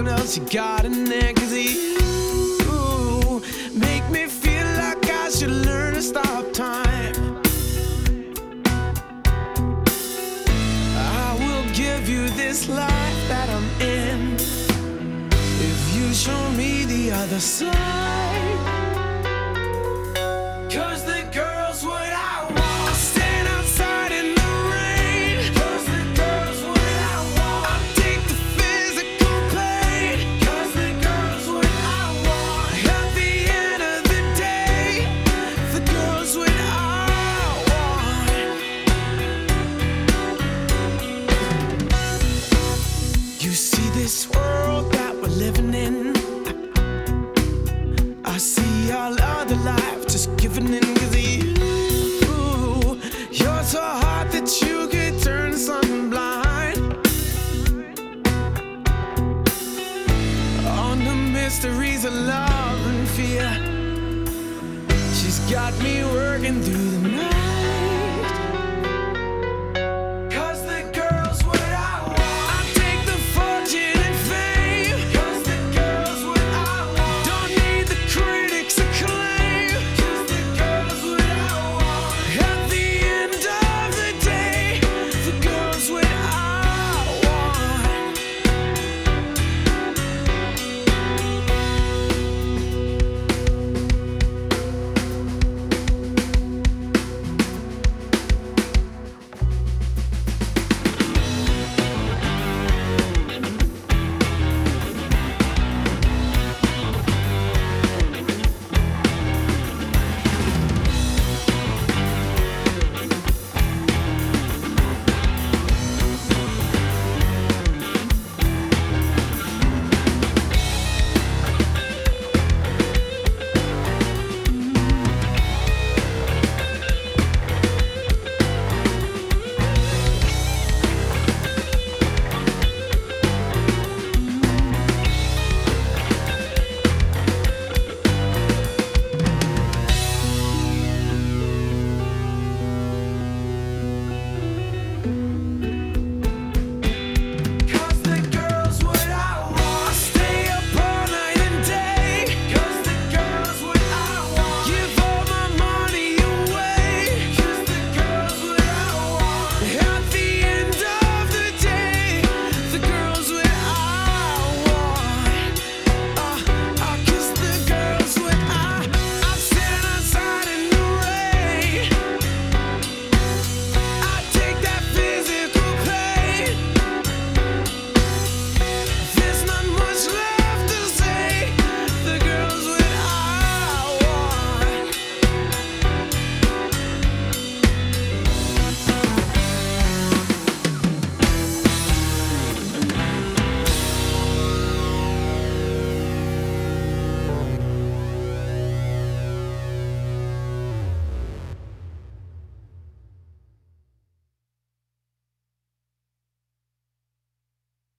something else you got in there, 'cause you make me feel like I should learn to stop time. I will give you this life that I'm in if you show me the other side. 'Cause the girl's what I want. Stand outside in the rain. 'Cause the girl's what I want. I'll take the physical pain. 'Cause the girl's what I want. At the end of the day, the girl's what I want. You see this world that we're living in, I see all other life just giving in, 'cause you're so hot that you could turn sun blind. On the mysteries of love and fear, she's got me working through the night.